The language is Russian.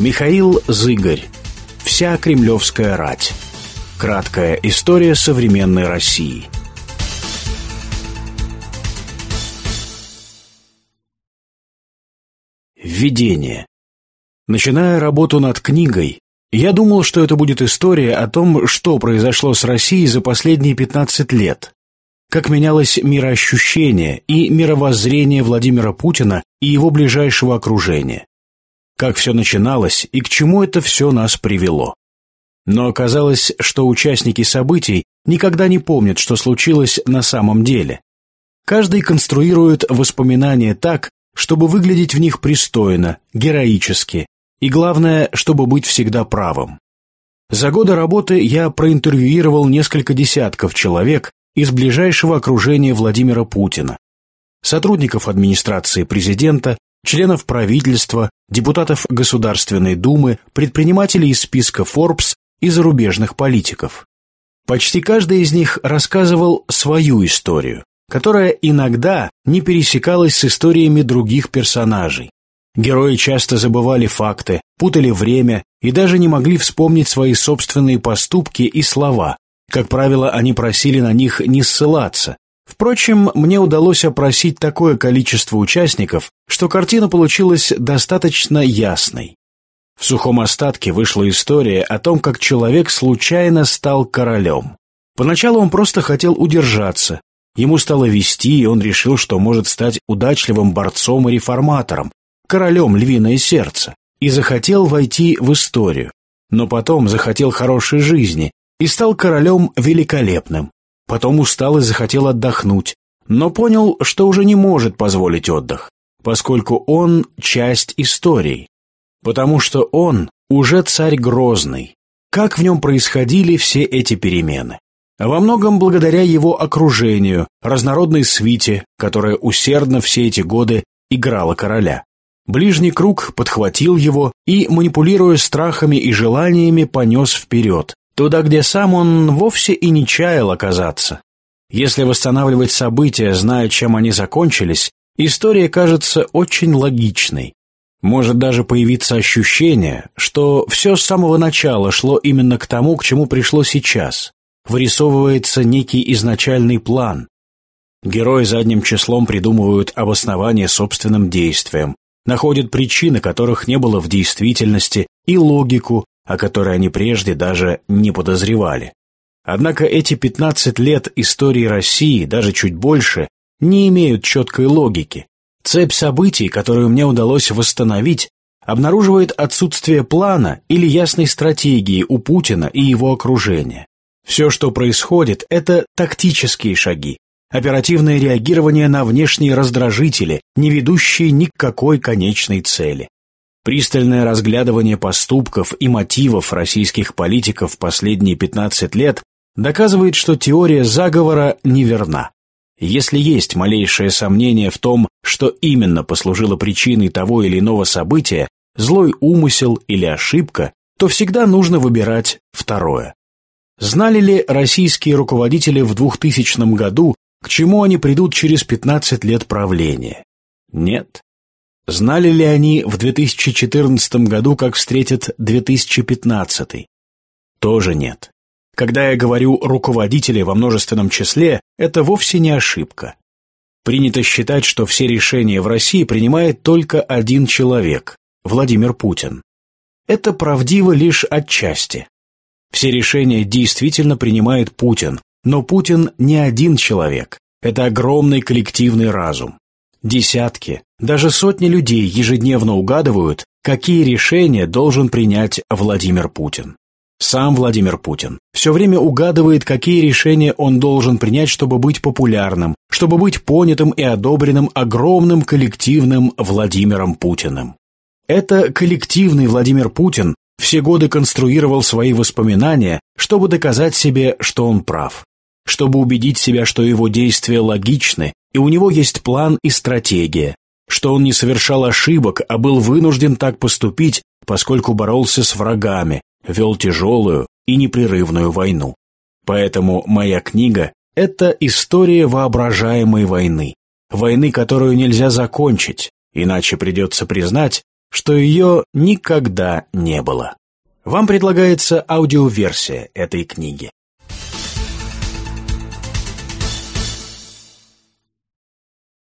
Михаил Зыгарь. Вся кремлевская рать. Краткая история современной России. Введение. Начиная работу над книгой, я думал, что это будет история о том, что произошло с Россией за последние 15 лет, как менялось мироощущение и мировоззрение Владимира Путина и его ближайшего окружения, как все начиналось и к чему это все нас привело. Но оказалось, что участники событий никогда не помнят, что случилось на самом деле. Каждый конструирует воспоминания так, чтобы выглядеть в них пристойно, героически, и главное, чтобы быть всегда правым. За годы работы я проинтервьюировал несколько десятков человек из ближайшего окружения Владимира Путина, сотрудников администрации президента, членов правительства, депутатов Государственной Думы, предпринимателей из списка Forbes и зарубежных политиков. Почти каждый из них рассказывал свою историю, которая иногда не пересекалась с историями других персонажей. Герои часто забывали факты, путали время и даже не могли вспомнить свои собственные поступки и слова. Как правило, они просили на них не ссылаться. Впрочем, мне удалось опросить такое количество участников, что картина получилась достаточно ясной. В сухом остатке вышла история о том, как человек случайно стал королем. Поначалу он просто хотел удержаться. Ему стало вести, и он решил, что может стать удачливым борцом и реформатором, королем львиное сердце, и захотел войти в историю. Но потом захотел хорошей жизни и стал королем великолепным. Потом устал и захотел отдохнуть, но понял, что уже не может позволить отдых, поскольку он часть истории. Потому что он уже царь грозный. Как в нем происходили все эти перемены? Во многом благодаря его окружению, разнородной свите, которая усердно все эти годы играла короля. Ближний круг подхватил его и, манипулируя страхами и желаниями, понес вперед, туда, где сам он вовсе и не чаял оказаться. Если восстанавливать события, зная, чем они закончились, история кажется очень логичной. Может даже появиться ощущение, что все с самого начала шло именно к тому, к чему пришло сейчас. Вырисовывается некий изначальный план. Герои задним числом придумывают обоснование собственным действиям, находят причины, которых не было в действительности, и логику, о которой они прежде даже не подозревали. Однако эти 15 лет истории России, даже чуть больше, не имеют четкой логики. Цепь событий, которую мне удалось восстановить, обнаруживает отсутствие плана или ясной стратегии у Путина и его окружения. Все, что происходит, это тактические шаги, оперативное реагирование на внешние раздражители, не ведущие ни к какой конечной цели. Пристальное разглядывание поступков и мотивов российских политиков последние 15 лет доказывает, что теория заговора неверна. Если есть малейшее сомнение в том, что именно послужило причиной того или иного события, злой умысел или ошибка, то всегда нужно выбирать второе. Знали ли российские руководители в 2000 году, к чему они придут через 15 лет правления? Нет. Знали ли они в 2014 году, как встретят 2015? Тоже нет. Когда я говорю «руководители» во множественном числе, это вовсе не ошибка. Принято считать, что все решения в России принимает только один человек – Владимир Путин. Это правдиво лишь отчасти. Все решения действительно принимает Путин, но Путин не один человек. Это огромный коллективный разум. Десятки, даже сотни людей ежедневно угадывают, какие решения должен принять Владимир Путин. Сам Владимир Путин все время угадывает, какие решения он должен принять, чтобы быть популярным, чтобы быть понятым и одобренным огромным коллективным Владимиром Путиным. Это коллективный Владимир Путин все годы конструировал свои воспоминания, чтобы доказать себе, что он прав, чтобы убедить себя, что его действия логичны, и у него есть план и стратегия, что он не совершал ошибок, а был вынужден так поступить, поскольку боролся с врагами, вел тяжелую и непрерывную войну. Поэтому моя книга – это история воображаемой войны, войны, которую нельзя закончить, иначе придется признать, что ее никогда не было. Вам предлагается аудиоверсия этой книги.